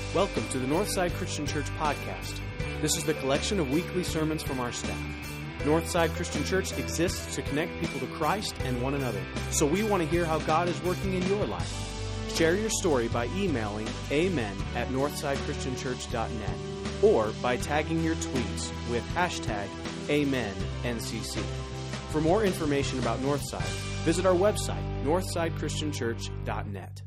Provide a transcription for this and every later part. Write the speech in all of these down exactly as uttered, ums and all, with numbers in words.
Welcome to the Northside Christian Church podcast. This is the collection of weekly sermons from our staff. Northside Christian Church exists to connect people to Christ and one another. So we want to hear how God is working in your life. Share your story by emailing amen at northsidechristianchurch.net or by tagging your tweets with hashtag AmenNCC. For more information about Northside, visit our website, northsidechristianchurch dot net.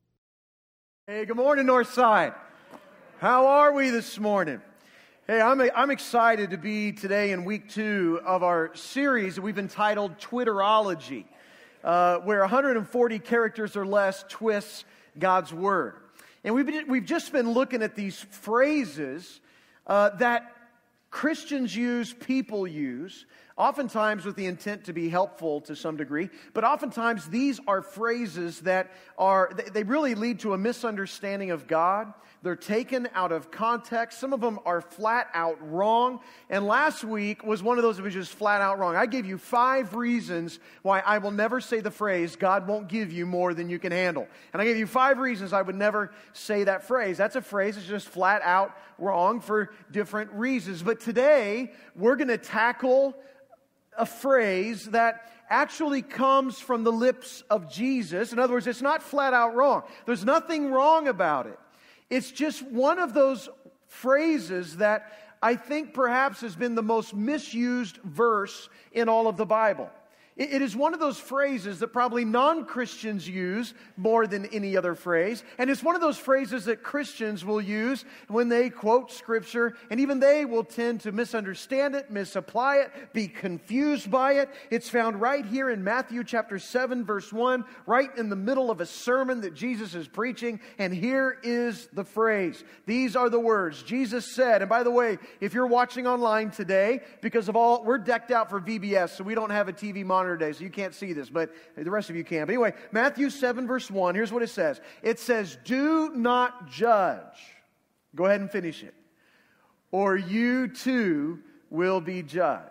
Hey, good morning, Northside. How are we this morning? Hey, I'm I'm excited to be today in week two of our series that we've entitled Twitterology, uh, where one hundred forty characters or less twists God's Word. And we've been, we've just been looking at these phrases uh, that Christians use, people use, oftentimes with the intent to be helpful to some degree, but oftentimes these are phrases that are, they really lead to a misunderstanding of God. They're taken out of context. Some of them are flat out wrong. And last week was one of those that was just flat out wrong. I gave you five reasons why I will never say the phrase, God won't give you more than you can handle. And I gave you five reasons I would never say that phrase. That's a phrase that's just flat out wrong for different reasons. But today, we're going to tackle a phrase that actually comes from the lips of Jesus. In other words, it's not flat out wrong. There's nothing wrong about it. It's just one of those phrases that I think perhaps has been the most misused verse in all of the Bible. It is one of those phrases that probably non-Christians use more than any other phrase. And it's one of those phrases that Christians will use when they quote Scripture. And even they will tend to misunderstand it, misapply it, be confused by it. It's found right here in Matthew chapter seven, verse one, right in the middle of a sermon that Jesus is preaching. And here is the phrase. These are the words. Jesus said, and by the way, if you're watching online today, because of all, we're decked out for V B S, so we don't have a T V monitor today, so you can't see this, but the rest of you can. But anyway, Matthew seven, verse one, here's what it says. It says, do not judge. Go ahead and finish it. Or you too will be judged.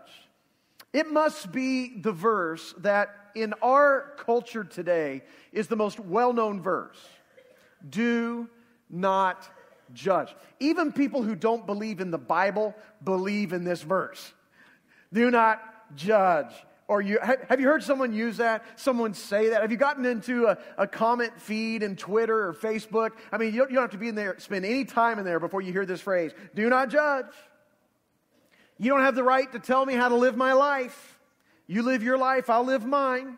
It must be the verse that in our culture today is the most well-known verse. Do not judge. Even people who don't believe in the Bible believe in this verse. Do not judge. Or you have you heard someone use that? Someone say that? Have you gotten into a, a comment feed in Twitter or Facebook? I mean, you don't, you don't have to be in there, spend any time in there before you hear this phrase. Do not judge. You don't have the right to tell me how to live my life. You live your life, I'll live mine.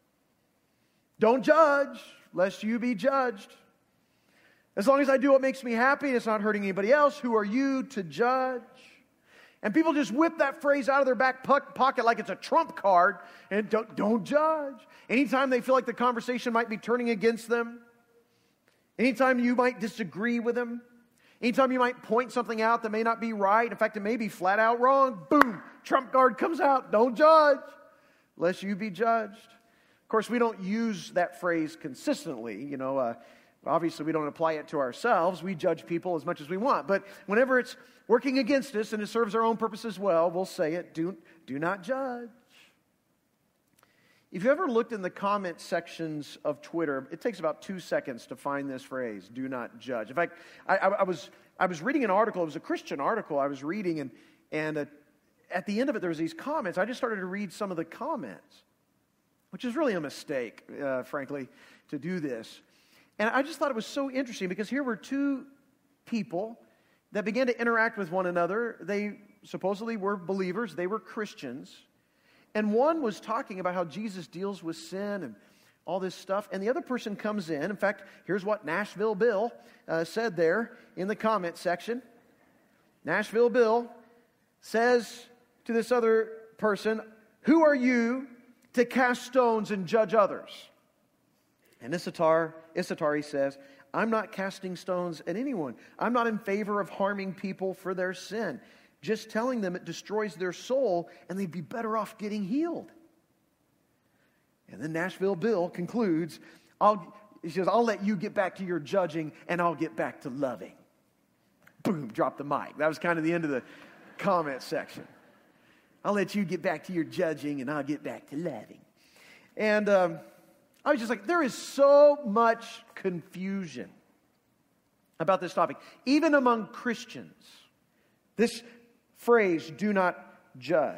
Don't judge, lest you be judged. As long as I do what makes me happy, it's not hurting anybody else. Who are you to judge? And people just whip that phrase out of their back pocket like it's a trump card and don't, don't judge. Anytime they feel like the conversation might be turning against them, anytime you might disagree with them, anytime you might point something out that may not be right, in fact, it may be flat out wrong, boom, trump card comes out, don't judge, lest you be judged. Of course, we don't use that phrase consistently, you know, uh, obviously, we don't apply it to ourselves. We judge people as much as we want. But whenever it's working against us and it serves our own purpose as well, we'll say it, do, do not judge. If you ever looked in the comment sections of Twitter, it takes about two seconds to find this phrase, do not judge. In fact, I, I, I was I was reading an article. It was a Christian article I was reading, and, and uh, at the end of it, there was these comments. I just started to read some of the comments, which is really a mistake, uh, frankly, to do this. And I just thought it was so interesting because here were two people that began to interact with one another. They supposedly were believers. They were Christians. And one was talking about how Jesus deals with sin and all this stuff. And the other person comes in. In fact, here's what Nashville Bill uh, said there in the comment section. Nashville Bill says to this other person, who are you to cast stones and judge others? And Issachar, Issachar, he says, I'm not casting stones at anyone. I'm not in favor of harming people for their sin. Just telling them it destroys their soul and they'd be better off getting healed. And then Nashville Bill concludes, I'll, he says, I'll let you get back to your judging and I'll get back to loving. Boom, drop the mic. That was kind of the end of the comment section. I'll let you get back to your judging and I'll get back to loving. And um, I was just like, there is so much confusion about this topic. Even among Christians, this phrase, do not judge.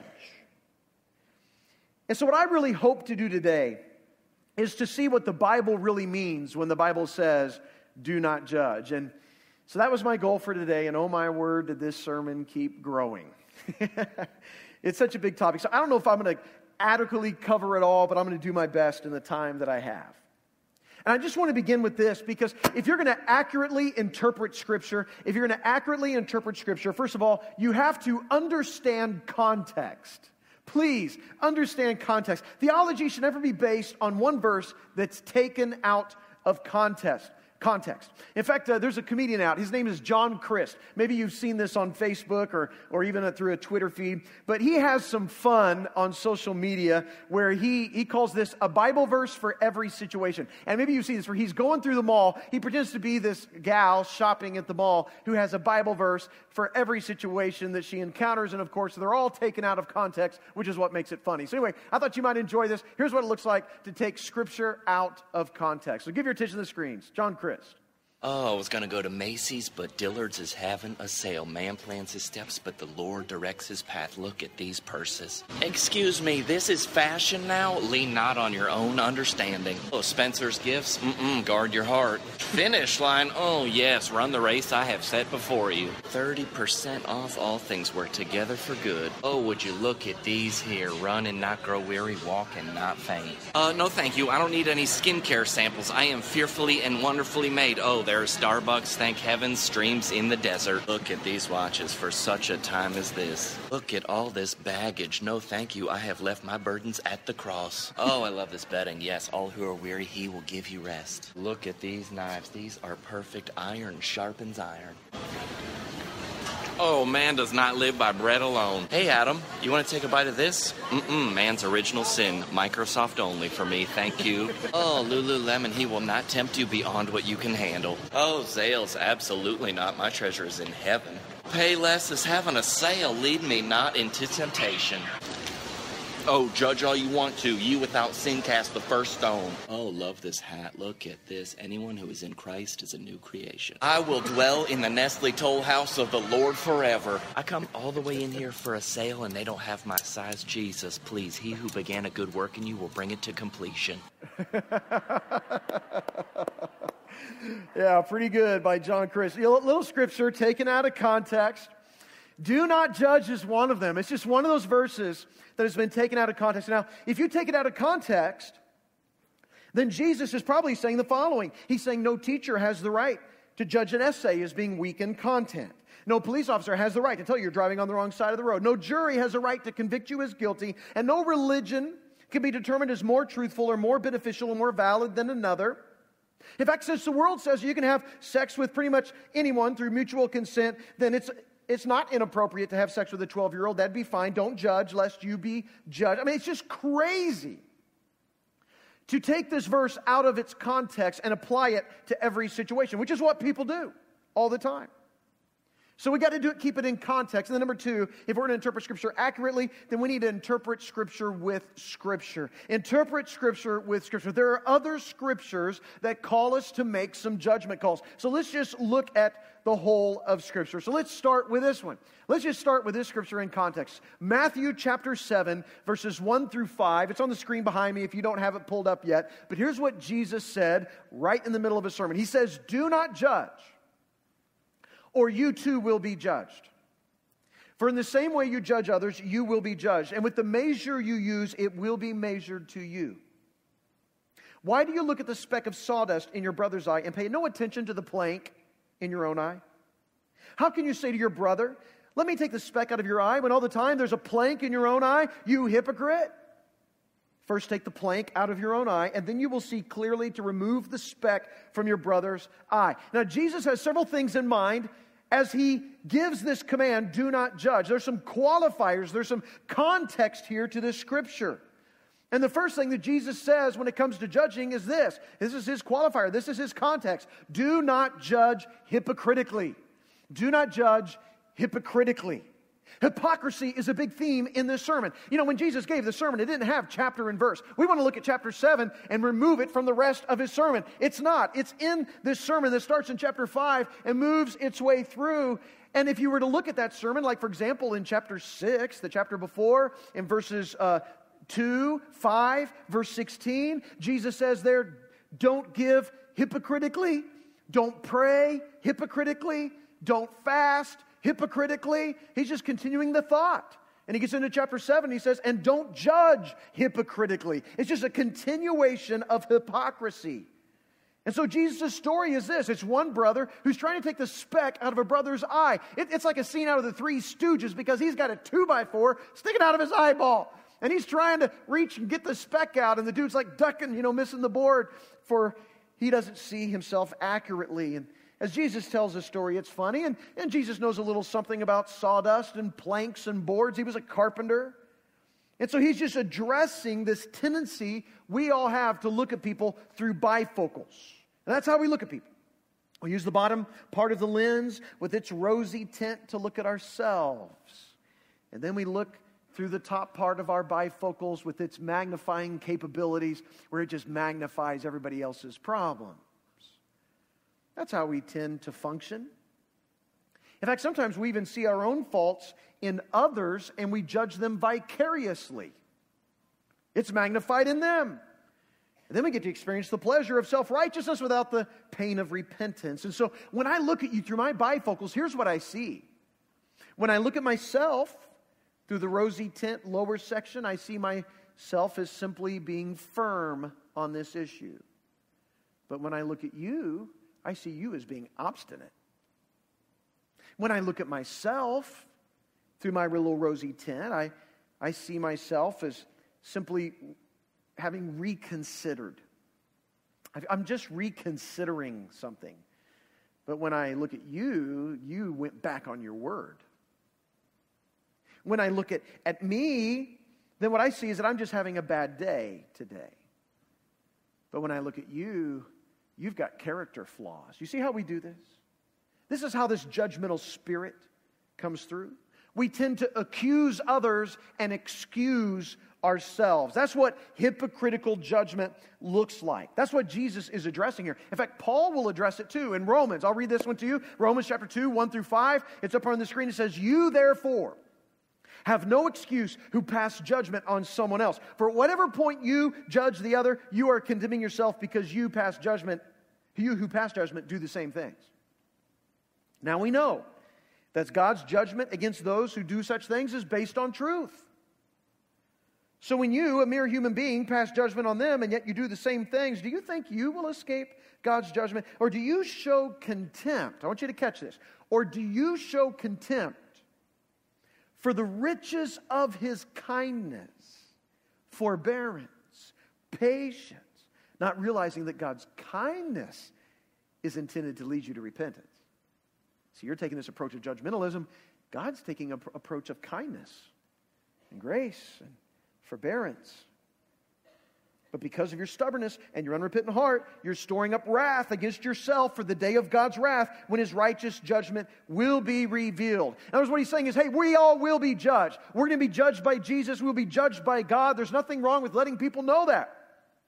And so what I really hope to do today is to see what the Bible really means when the Bible says, do not judge. And so that was my goal for today, and oh my word, did this sermon keep growing. It's such a big topic. So I don't know if I'm going to adequately cover it all, but I'm going to do my best in the time that I have. And I just want to begin with this, because if you're going to accurately interpret Scripture, if you're going to accurately interpret Scripture, first of all, you have to understand context. Please understand context. Theology should never be based on one verse that's taken out of context. Context. In fact, uh, there's a comedian out. His name is John Crist. Maybe you've seen this on Facebook or, or even uh, through a Twitter feed. But he has some fun on social media where he, he calls this a Bible verse for every situation. And maybe you've seen this where he's going through the mall. He pretends to be this gal shopping at the mall who has a Bible verse for every situation that she encounters. And of course, they're all taken out of context, which is what makes it funny. So anyway, I thought you might enjoy this. Here's what it looks like to take Scripture out of context. So give your attention to the screens. John Crist. Oh, I was going to go to Macy's, but Dillard's is having a sale. Man plans his steps, but the Lord directs his path. Look at these purses. Excuse me, this is fashion now? Lean not on your own understanding. Oh, Spencer's Gifts? Mm-mm, guard your heart. Finish line? Oh, yes, run the race I have set before you. thirty percent off, all things work together for good. Oh, would you look at these here. Run and not grow weary, walk and not faint. Uh, no thank you, I don't need any skincare samples. I am fearfully and wonderfully made. Oh, there There's Starbucks, thank heaven, streams in the desert. Look at these watches for such a time as this. Look at all this baggage. No, thank you. I have left my burdens at the cross. Oh, I love this bedding. Yes, all who are weary, he will give you rest. Look at these knives. These are perfect. Iron sharpens iron. Oh, man does not live by bread alone. Hey, Adam, you want to take a bite of this? Mm-mm, man's original sin. Microsoft only for me, thank you. Oh, Lululemon, he will not tempt you beyond what you can handle. Oh, Zales, absolutely not. My treasure is in heaven. Payless is having a sale. Lead me not into temptation. Oh, judge all you want to. You without sin cast the first stone. Oh, love this hat. Look at this. Anyone who is in Christ is a new creation. I will dwell in the Nestle Toll House of the Lord forever. I come all the way in here for a sale and they don't have my size. Jesus, please, he who began a good work in you will bring it to completion. Yeah, pretty good by John Crist. A little scripture taken out of context. Do not judge is one of them. It's just one of those verses that has been taken out of context. Now, if you take it out of context, then Jesus is probably saying the following. He's saying no teacher has the right to judge an essay as being weak in content. No police officer has the right to tell you you're driving on the wrong side of the road. No jury has a right to convict you as guilty. And no religion can be determined as more truthful or more beneficial or more valid than another. In fact, since the world says you can have sex with pretty much anyone through mutual consent, then it's It's not inappropriate to have sex with a twelve-year-old. That'd be fine. Don't judge lest you be judged. I mean, it's just crazy to take this verse out of its context and apply it to every situation, which is what people do all the time. So we got to do it, keep it in context. And then number two, if we're going to interpret Scripture accurately, then we need to interpret Scripture with Scripture. Interpret Scripture with Scripture. There are other Scriptures that call us to make some judgment calls. So let's just look at the whole of Scripture. So let's start with this one. Let's just start with this Scripture in context. Matthew chapter seven, verses one through five. It's on the screen behind me if you don't have it pulled up yet. But here's what Jesus said right in the middle of his sermon. He says, "Do not judge, or you too will be judged. For in the same way you judge others, you will be judged. And with the measure you use, it will be measured to you. Why do you look at the speck of sawdust in your brother's eye and pay no attention to the plank in your own eye? How can you say to your brother, 'Let me take the speck out of your eye,' when all the time there's a plank in your own eye? You hypocrite! First take the plank out of your own eye, and then you will see clearly to remove the speck from your brother's eye." Now, Jesus has several things in mind as he gives this command, do not judge. There's some qualifiers, there's some context here to this Scripture. And the first thing that Jesus says when it comes to judging is this. This is his qualifier. This is his context. Do not judge hypocritically. Do not judge hypocritically. Hypocrisy is a big theme in this sermon. You know, when Jesus gave the sermon, it didn't have chapter and verse. We want to look at chapter seven and remove it from the rest of his sermon. It's not. It's in this sermon that starts in chapter five and moves its way through. And if you were to look at that sermon, like for example in chapter six, the chapter before, in verses uh, two, five, verse sixteen, Jesus says there, don't give hypocritically, don't pray hypocritically, don't fast hypocritically. He's just continuing the thought. And he gets into chapter seven, he says, and don't judge hypocritically. It's just a continuation of hypocrisy. And so Jesus' story is this. It's one brother who's trying to take the speck out of a brother's eye. It, it's like a scene out of the Three Stooges because he's got a two by four sticking out of his eyeball. And he's trying to reach and get the speck out. And the dude's like ducking, you know, missing the board for he doesn't see himself accurately. And as Jesus tells the story, it's funny. And, and Jesus knows a little something about sawdust and planks and boards. He was a carpenter. And so he's just addressing this tendency we all have to look at people through bifocals. And that's how we look at people. We use the bottom part of the lens with its rosy tint to look at ourselves. And then we look through the top part of our bifocals with its magnifying capabilities where it just magnifies everybody else's problems. That's how we tend to function. In fact, sometimes we even see our own faults in others and we judge them vicariously. It's magnified in them. And then we get to experience the pleasure of self-righteousness without the pain of repentance. And so when I look at you through my bifocals, here's what I see. When I look at myself through the rosy tint lower section, I see myself as simply being firm on this issue. But when I look at you, I see you as being obstinate. When I look at myself through my little rosy tint, I, I see myself as simply having reconsidered. I'm just reconsidering something. But when I look at you, you went back on your word. When I look at, at me, then what I see is that I'm just having a bad day today. But when I look at you, you've got character flaws. You see how we do this? This is how this judgmental spirit comes through. We tend to accuse others and excuse ourselves. That's what hypocritical judgment looks like. That's what Jesus is addressing here. In fact, Paul will address it too in Romans. I'll read this one to you. Romans chapter two, one through five. It's up on the screen. It says, you therefore have no excuse who pass judgment on someone else. For at whatever point you judge the other, you are condemning yourself because you pass judgment. You who pass judgment do the same things. Now we know that God's judgment against those who do such things is based on truth. So when you, a mere human being, pass judgment on them and yet you do the same things, do you think you will escape God's judgment? Or do you show contempt? I want you to catch this. Or do you show contempt for the riches of His kindness, forbearance, patience, not realizing that God's kindness is intended to lead you to repentance? So you're taking this approach of judgmentalism. God's taking an approach of kindness and grace and forbearance. But because of your stubbornness and your unrepentant heart, you're storing up wrath against yourself for the day of God's wrath when His righteous judgment will be revealed. In other words, what He's saying is, hey, we all will be judged. We're going to be judged by Jesus. We'll be judged by God. There's nothing wrong with letting people know that.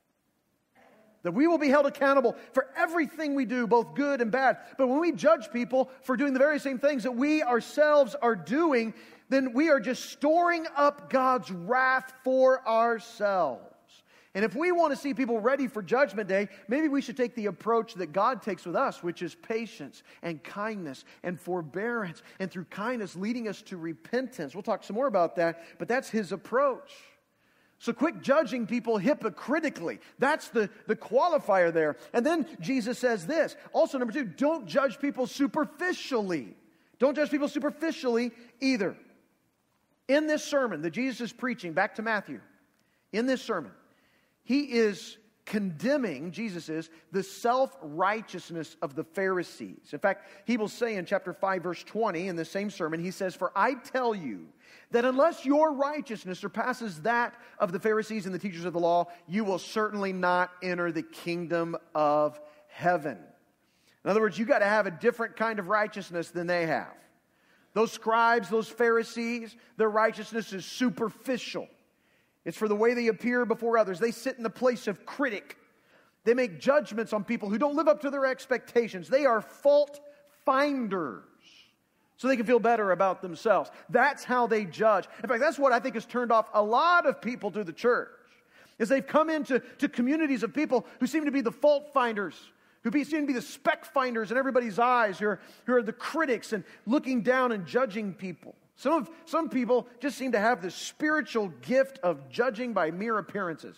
That we will be held accountable for everything we do, both good and bad. But when we judge people for doing the very same things that we ourselves are doing, then we are just storing up God's wrath for ourselves. And if we want to see people ready for Judgment Day, maybe we should take the approach that God takes with us, which is patience and kindness and forbearance, and through kindness leading us to repentance. We'll talk some more about that, but that's His approach. So quit judging people hypocritically. That's the, the qualifier there. And then Jesus says this. Also, number two, don't judge people superficially. Don't judge people superficially either. In this sermon that Jesus is preaching, back to Matthew, in this sermon, He is condemning, Jesus is, the self-righteousness of the Pharisees. In fact, He will say in chapter five, verse twenty, in the same sermon, He says, for I tell you that unless your righteousness surpasses that of the Pharisees and the teachers of the law, you will certainly not enter the kingdom of heaven. In other words, you've got to have a different kind of righteousness than they have. Those scribes, those Pharisees, their righteousness is superficial. It's for the way they appear before others. They sit in the place of critic. They make judgments on people who don't live up to their expectations. They are fault finders, so they can feel better about themselves. That's how they judge. In fact, that's what I think has turned off a lot of people to the church, is they've come into to communities of people who seem to be the fault finders, who be, seem to be the speck finders in everybody's eyes, who are, who are the critics and looking down and judging people. Some of some people just seem to have this spiritual gift of judging by mere appearances.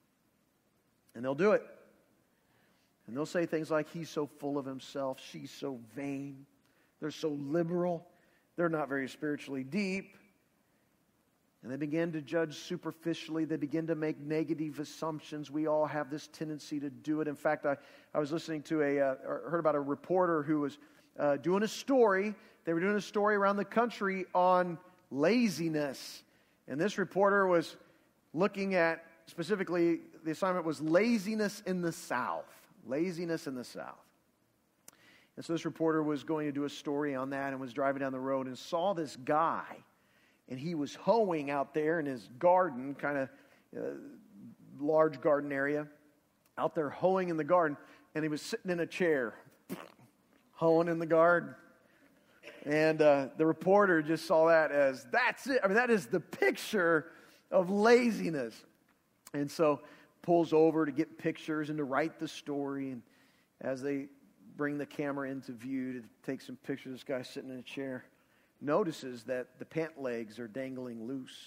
And they'll do it. And they'll say things like, he's so full of himself, she's so vain, they're so liberal, they're not very spiritually deep. And they begin to judge superficially. They begin to make negative assumptions. We all have this tendency to do it. In fact, I, I was listening to a, uh, or heard about a reporter who was uh, doing a story. They were doing a story around the country on laziness. And this reporter was looking at, specifically, the assignment was laziness in the South. Laziness in the South. And so this reporter was going to do a story on that and was driving down the road and saw this guy. And he was hoeing out there in his garden, kind of uh, large garden area, out there hoeing in the garden. And he was sitting in a chair, hoeing in the garden. And uh, the reporter just saw that as, that's it. I mean, that is the picture of laziness. And so pulls over to get pictures and to write the story. And as they bring the camera into view to take some pictures of this guy sitting in a chair, notices that the pant legs are dangling loose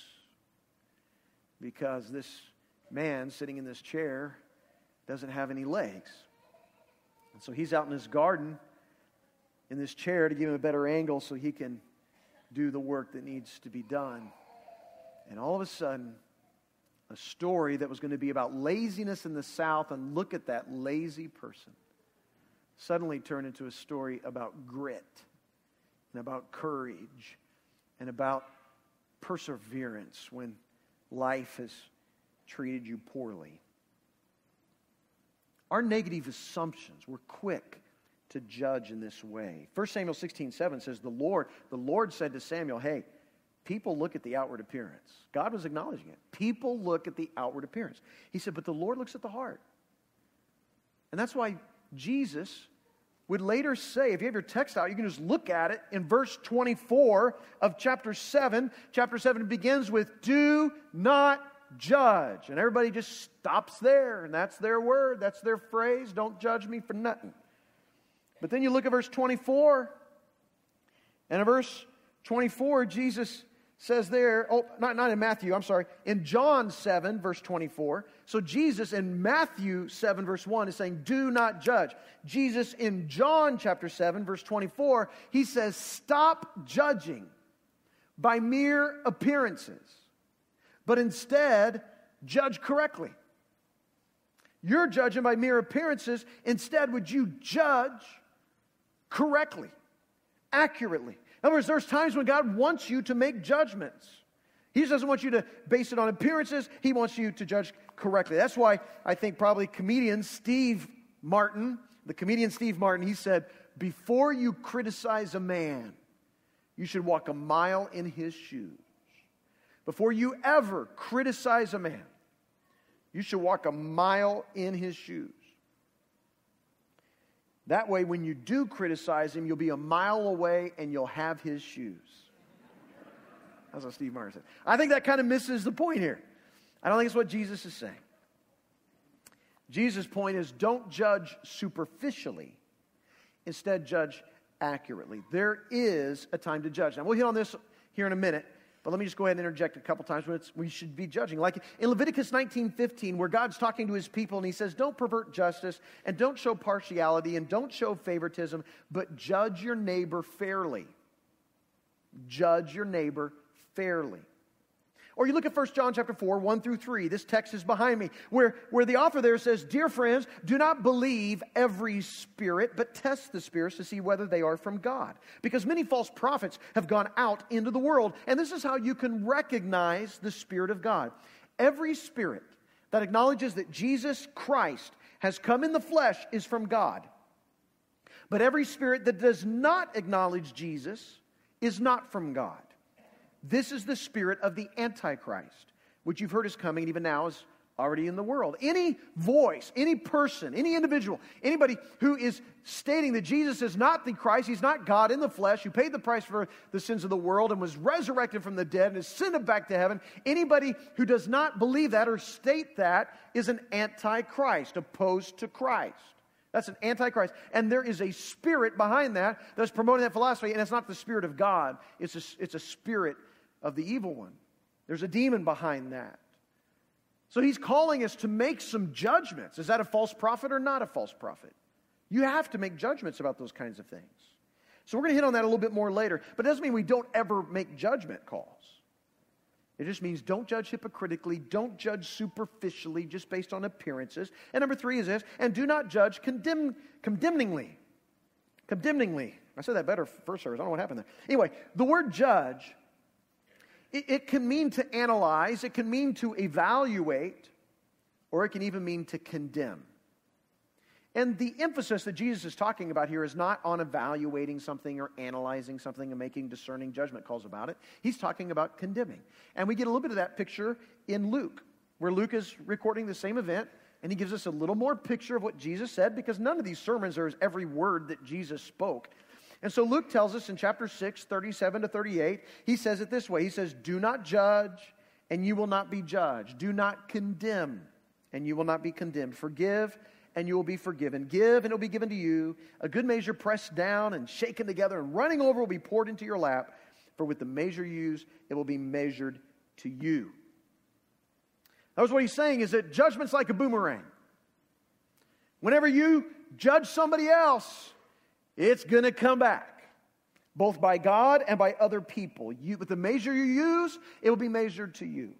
because this man sitting in this chair doesn't have any legs. And so he's out in his garden in this chair to give him a better angle so he can do the work that needs to be done. And all of a sudden, a story that was going to be about laziness in the South, and look at that lazy person, suddenly turned into a story about grit and about courage and about perseverance when life has treated you poorly. Our negative assumptions, we're quick to judge in this way. First Samuel sixteen seven says, the Lord, the Lord said to Samuel, hey, people look at the outward appearance. God was acknowledging it. People look at the outward appearance. He said, but the Lord looks at the heart. And that's why Jesus would later say, if you have your text out, you can just look at it in verse twenty-four of chapter seven. Chapter seven begins with, do not judge. And everybody just stops there, and that's their word, that's their phrase, don't judge me for nothing. But then you look at verse twenty-four, and in verse twenty-four, Jesus says there, oh, not, not in Matthew, I'm sorry, in John seven, verse twenty-four. So Jesus in Matthew seven, verse one is saying, do not judge. Jesus in John chapter seven, verse twenty-four, he says, stop judging by mere appearances, but instead judge correctly. You're judging by mere appearances. Instead, would you judge correctly, accurately? In other words, there's times when God wants you to make judgments. He just doesn't want you to base it on appearances. He wants you to judge correctly. That's why I think probably comedian Steve Martin, the comedian Steve Martin, he said, before you criticize a man, you should walk a mile in his shoes. Before you ever criticize a man, you should walk a mile in his shoes. That way, when you do criticize him, you'll be a mile away and you'll have his shoes. That's what Steve Martin said. I think that kind of misses the point here. I don't think it's what Jesus is saying. Jesus' point is, don't judge superficially. Instead, judge accurately. There is a time to judge. Now, we'll hit on this here in a minute. But let me just go ahead and interject a couple times when it's, we should be judging. Like in Leviticus nineteen fifteen, where God's talking to his people and he says, don't pervert justice and don't show partiality and don't show favoritism, but judge your neighbor fairly. Judge your neighbor fairly. Or you look at First John chapter four, one through three. This text is behind me, where, where the author there says, dear friends, do not believe every spirit, but test the spirits to see whether they are from God. Because many false prophets have gone out into the world, and this is how you can recognize the Spirit of God. Every spirit that acknowledges that Jesus Christ has come in the flesh is from God. But every spirit that does not acknowledge Jesus is not from God. This is the spirit of the Antichrist, which you've heard is coming, and even now is already in the world. Any voice, any person, any individual, anybody who is stating that Jesus is not the Christ, He's not God in the flesh, who paid the price for the sins of the world and was resurrected from the dead and is sent back to heaven, anybody who does not believe that or state that is an Antichrist, opposed to Christ. That's an Antichrist. And there is a spirit behind that that's promoting that philosophy, and it's not the spirit of God. It's a, it's a spirit of the evil one. There's a demon behind that. So he's calling us to make some judgments. Is that a false prophet or not a false prophet? You have to make judgments about those kinds of things. So we're going to hit on that a little bit more later. But it doesn't mean we don't ever make judgment calls. It just means don't judge hypocritically, don't judge superficially, just based on appearances. And number three is this, and do not judge condemn, condemningly. Condemningly. I said that better first service. I don't know what happened there. Anyway, the word judge, it, it can mean to analyze, it can mean to evaluate, or it can even mean to condemn. And the emphasis that Jesus is talking about here is not on evaluating something or analyzing something and making discerning judgment calls about it. He's talking about condemning. And we get a little bit of that picture in Luke, where Luke is recording the same event, and he gives us a little more picture of what Jesus said, because none of these sermons are every word that Jesus spoke. And so Luke tells us in chapter six, thirty-seven to thirty-eight, he says it this way. He says, do not judge, and you will not be judged. Do not condemn, and you will not be condemned. Forgive, and you will be forgiven. Give, and it will be given to you. A good measure pressed down and shaken together and running over will be poured into your lap. For with the measure you use, it will be measured to you. That was what he's saying, is that judgment's like a boomerang. Whenever you judge somebody else, it's going to come back, both by God and by other people. You, with the measure you use, it will be measured to you.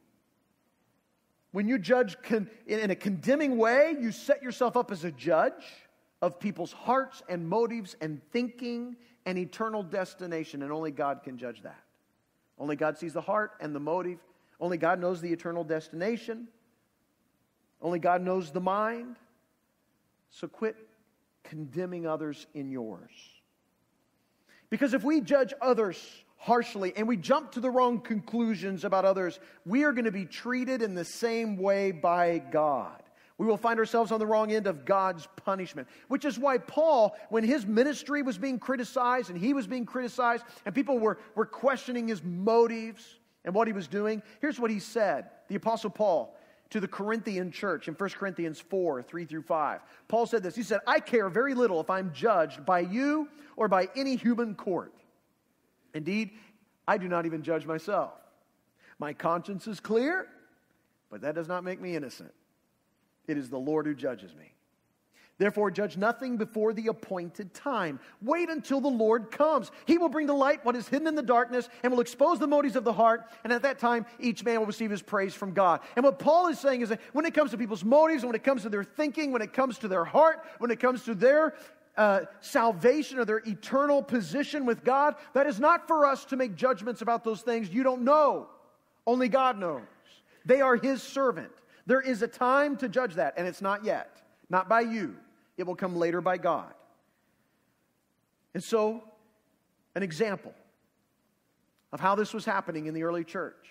When you judge con- in a condemning way, you set yourself up as a judge of people's hearts and motives and thinking and eternal destination, and only God can judge that. Only God sees the heart and the motive. Only God knows the eternal destination. Only God knows the mind. So quit condemning others in yours. Because if we judge others harshly and we jump to the wrong conclusions about others, we are going to be treated in the same way by God. We will find ourselves on the wrong end of God's punishment. Which is why Paul, when his ministry was being criticized and he was being criticized and people were, were questioning his motives and what he was doing, here's what he said. The Apostle Paul to the Corinthian church in First Corinthians four, three through five. Paul said this. He said, I care very little if I'm judged by you or by any human court. Indeed, I do not even judge myself. My conscience is clear, but that does not make me innocent. It is the Lord who judges me. Therefore, judge nothing before the appointed time. Wait until the Lord comes. He will bring to light what is hidden in the darkness and will expose the motives of the heart. And at that time, each man will receive his praise from God. And what Paul is saying is that when it comes to people's motives, when it comes to their thinking, when it comes to their heart, when it comes to their uh, salvation or their eternal position with God, that is not for us to make judgments about those things. You don't know. Only God knows. They are his servant. There is a time to judge that, and it's not yet. Not by you. It will come later by God. And so, an example of how this was happening in the early church.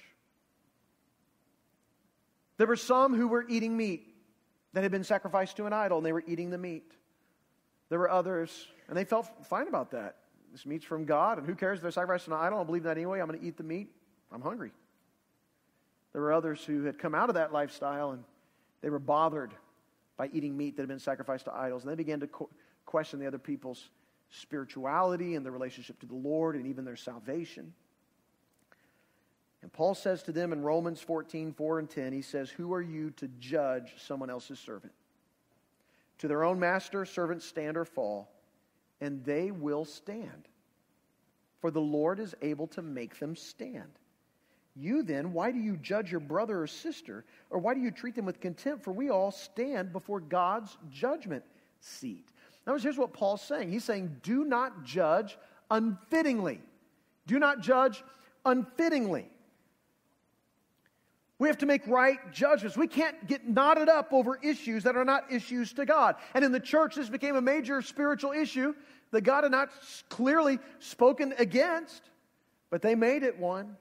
There were some who were eating meat that had been sacrificed to an idol, and they were eating the meat. There were others, and they felt fine about that. This meat's from God, and who cares if they're sacrificed to an idol? I don't believe that anyway. I'm going to eat the meat. I'm hungry. There were others who had come out of that lifestyle, and they were bothered by eating meat that had been sacrificed to idols. And they began to co- question the other people's spirituality and their relationship to the Lord and even their salvation. And Paul says to them in Romans fourteen, four and ten, he says, who are you to judge someone else's servant? To their own master, servants stand or fall, and they will stand. For the Lord is able to make them stand. You then, why do you judge your brother or sister? Or why do you treat them with contempt? For we all stand before God's judgment seat. Now, here's what Paul's saying. He's saying, do not judge unfittingly. Do not judge unfittingly. We have to make right judgments. We can't get knotted up over issues that are not issues to God. And in the church, this became a major spiritual issue that God had not clearly spoken against. But they made it one.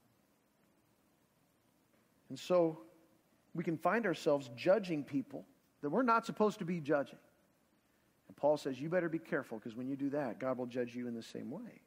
And so we can find ourselves judging people that we're not supposed to be judging. And Paul says, you better be careful, because when you do that, God will judge you in the same way.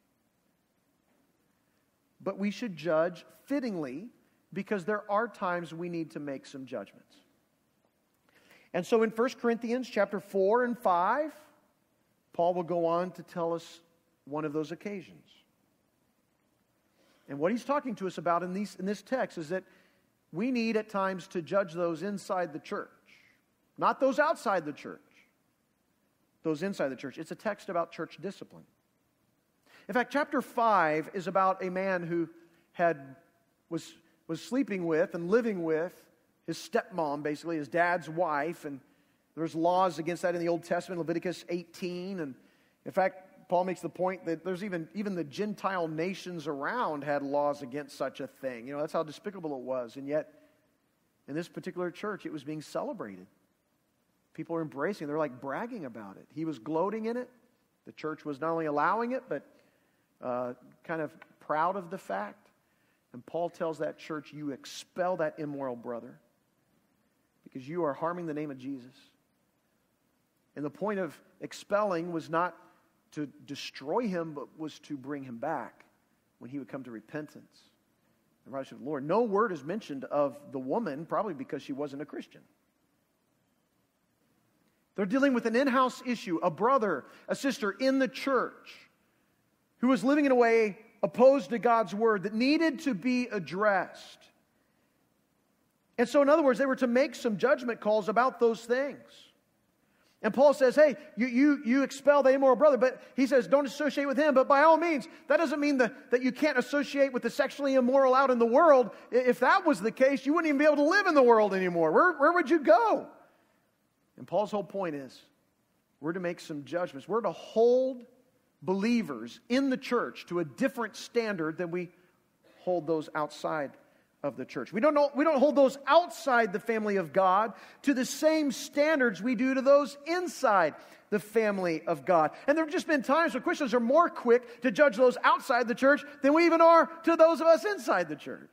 But we should judge fittingly, because there are times we need to make some judgments. And so in First Corinthians chapter four and five, Paul will go on to tell us one of those occasions. And what he's talking to us about in, these, in this text is that we need at times to judge those inside the church, not those outside the church, those inside the church. It's a text about church discipline. In fact, chapter five is about a man who had was, was sleeping with and living with his stepmom, basically, his dad's wife, and there's laws against that in the Old Testament, Leviticus eighteen, and in fact, Paul makes the point that there's even, even the Gentile nations around had laws against such a thing. You know, that's how despicable it was. And yet, in this particular church, it was being celebrated. People were embracing it. They're like bragging about it. He was gloating in it. The church was not only allowing it, but uh, kind of proud of the fact. And Paul tells that church, you expel that immoral brother because you are harming the name of Jesus. And the point of expelling was not to destroy him, but was to bring him back when he would come to repentance. The righteousness of the Lord. No word is mentioned of the woman, probably because she wasn't a Christian. They're dealing with an in-house issue, a brother, a sister in the church who was living in a way opposed to God's word that needed to be addressed. And so, in other words, they were to make some judgment calls about those things. And Paul says, hey, you, you, you expel the immoral brother, but he says, don't associate with him. But by all means, that doesn't mean that, that you can't associate with the sexually immoral out in the world. If that was the case, you wouldn't even be able to live in the world anymore. Where, where would you go? And Paul's whole point is, we're to make some judgments. We're to hold believers in the church to a different standard than we hold those outside of the church. We don't know, we don't hold those outside the family of God to the same standards we do to those inside the family of God. And there have just been times where Christians are more quick to judge those outside the church than we even are to those of us inside the church.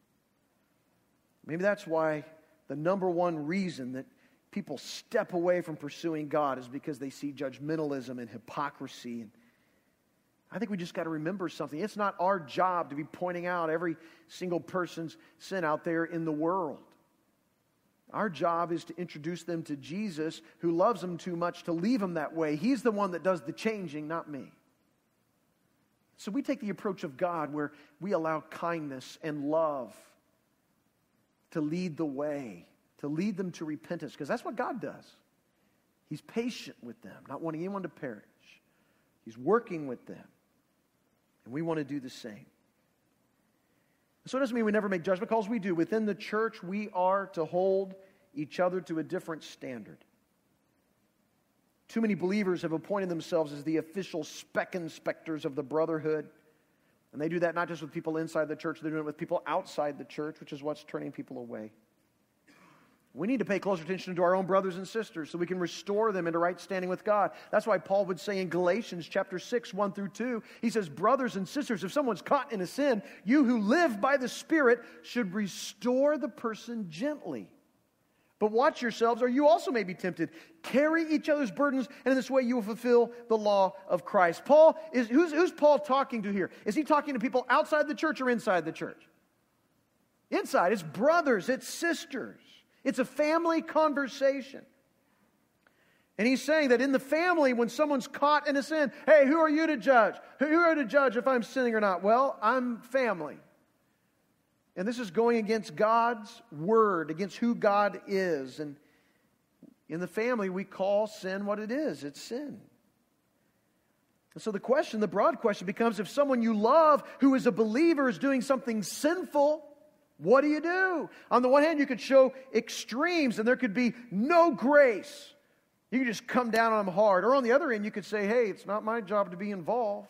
Maybe that's why the number one reason that people step away from pursuing God is because they see judgmentalism and hypocrisy. And I think we just got to remember something. It's not our job to be pointing out every single person's sin out there in the world. Our job is to introduce them to Jesus, who loves them too much to leave them that way. He's the one that does the changing, not me. So we take the approach of God where we allow kindness and love to lead the way, to lead them to repentance, because that's what God does. He's patient with them, not wanting anyone to perish. He's working with them. And we want to do the same. So it doesn't mean we never make judgment calls. We do. Within the church, we are to hold each other to a different standard. Too many believers have appointed themselves as the official spec inspectors of the brotherhood. And they do that not just with people inside the church, they're doing it with people outside the church, which is what's turning people away. We need to pay closer attention to our own brothers and sisters so we can restore them into right standing with God. That's why Paul would say in Galatians chapter six, one through two, he says, brothers and sisters, if someone's caught in a sin, you who live by the Spirit should restore the person gently. But watch yourselves, or you also may be tempted. Carry each other's burdens, and in this way you will fulfill the law of Christ. Paul is who's, who's Paul talking to here? Is he talking to people outside the church or inside the church? Inside. It's brothers, it's sisters. It's a family conversation. And he's saying that in the family, when someone's caught in a sin, hey, who are you to judge? Who are you to judge if I'm sinning or not? Well, I'm family. And this is going against God's word, against who God is. And in the family, we call sin what it is. It's sin. And so the question, the broad question becomes, if someone you love who is a believer is doing something sinful, what do you do? On the one hand, you could show extremes and there could be no grace. You could just come down on them hard. Or on the other end, you could say, hey, it's not my job to be involved.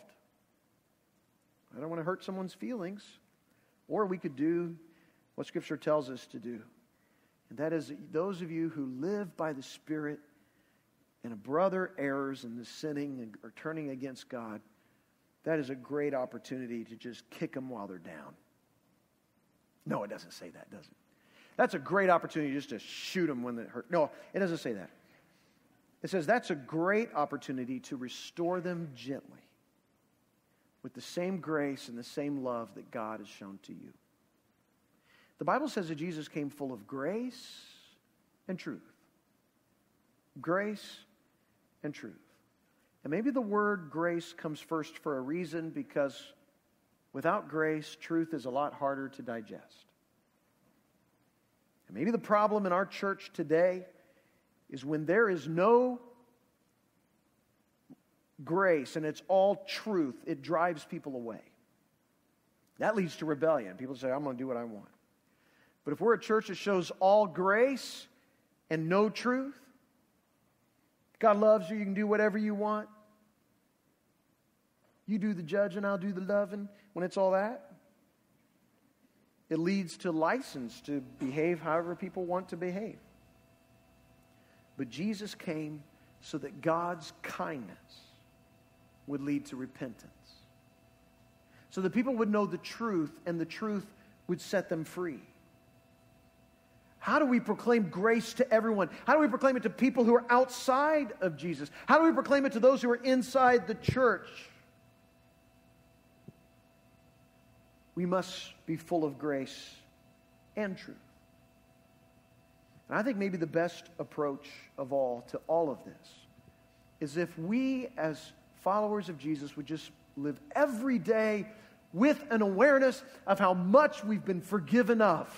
I don't want to hurt someone's feelings. Or we could do what Scripture tells us to do. And that is, those of you who live by the Spirit and a brother errs and is sinning or turning against God, that is a great opportunity to just kick them while they're down. No, it doesn't say that, does it? That's a great opportunity just to shoot them when they hurt. No, it doesn't say that. It says that's a great opportunity to restore them gently with the same grace and the same love that God has shown to you. The Bible says that Jesus came full of grace and truth. Grace and truth. And maybe the word grace comes first for a reason, because without grace, truth is a lot harder to digest. And maybe the problem in our church today is when there is no grace and it's all truth, it drives people away. That leads to rebellion. People say, I'm going to do what I want. But if we're a church that shows all grace and no truth, God loves you, you can do whatever you want. You do the judging, I'll do the loving. When it's all that, it leads to license to behave however people want to behave. But Jesus came so that God's kindness would lead to repentance. So that people would know the truth, and the truth would set them free. How do we proclaim grace to everyone? How do we proclaim it to people who are outside of Jesus? How do we proclaim it to those who are inside the church? We must be full of grace and truth. And I think maybe the best approach of all to all of this is if we as followers of Jesus would just live every day with an awareness of how much we've been forgiven of.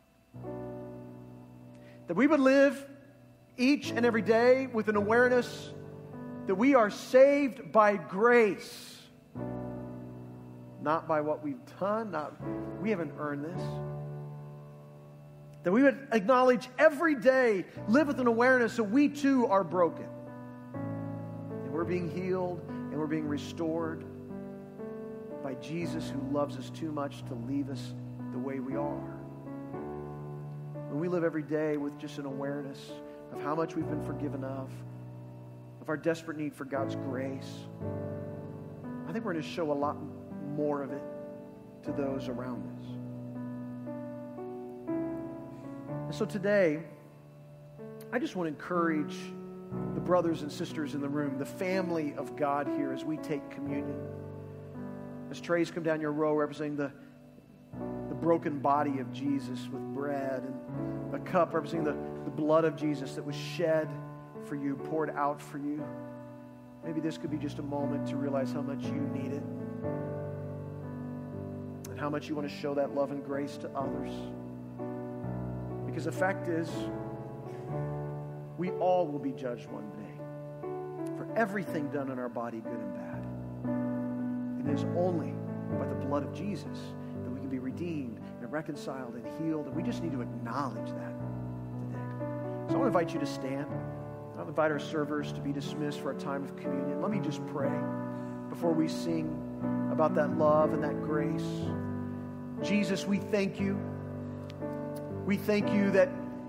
That we would live each and every day with an awareness that we are saved by grace. Not by what we've done, not, we haven't earned this. That we would acknowledge every day, live with an awareness that we too are broken. And we're being healed and we're being restored by Jesus, who loves us too much to leave us the way we are. When we live every day with just an awareness of how much we've been forgiven of, of our desperate need for God's grace, I think we're going to show a lot more of it to those around us. And so today, I just want to encourage the brothers and sisters in the room, the family of God here, as we take communion. As trays come down your row representing the, the broken body of Jesus with bread, and a cup representing the, the blood of Jesus that was shed for you, poured out for you. Maybe this could be just a moment to realize how much you need it. And how much you want to show that love and grace to others. Because the fact is, we all will be judged one day for everything done in our body, good and bad. And it is only by the blood of Jesus that we can be redeemed and reconciled and healed. And we just need to acknowledge that today. So I want to invite you to stand. I'll invite our servers to be dismissed for a time of communion. Let me just pray before we sing about that love and that grace. Jesus, we thank you. We thank you that,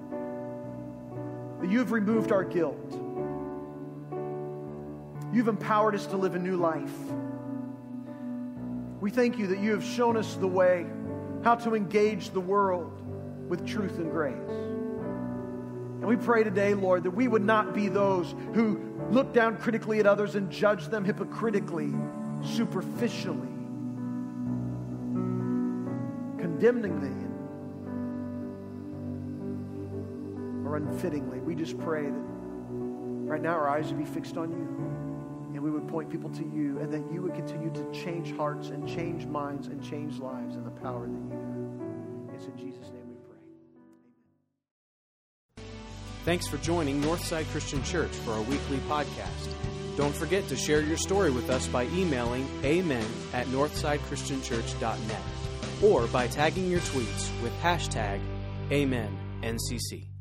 that you've removed our guilt. You've empowered us to live a new life. We thank you that you have shown us the way, how to engage the world with truth and grace. And we pray today, Lord, that we would not be those who look down critically at others and judge them hypocritically, superficially, condemningly, or unfittingly. We just pray that right now our eyes would be fixed on you, and we would point people to you, and that you would continue to change hearts and change minds and change lives in the power that you do. It's in Jesus' name we pray. Amen. Thanks for joining Northside Christian Church for our weekly podcast. Don't forget to share your story with us by emailing amen at northside christian church dot net or by tagging your tweets with hashtag Amen N C C.